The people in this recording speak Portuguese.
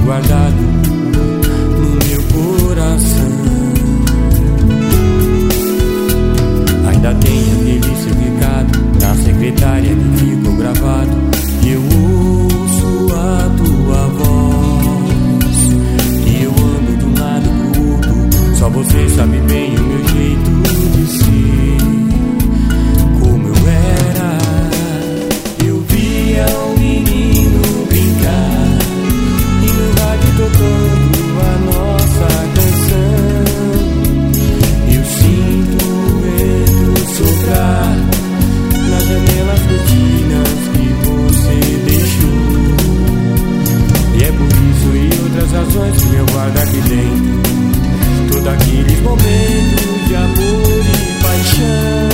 guardado no meu coração. Ainda tem aquele seu recado na secretária que ficou gravado. Eu ouço a tua voz e eu ando de um lado pro outro. Só você sabe bem o meu jeito de ser. Como eu era, eu via um menino brincar e no rádio tocando a nossa canção. Eu sinto o vento soprar nas janelas cortinas que você deixou. E é por isso e outras razões que eu guardo aqui dentro todos aqueles momentos de amor e paixão.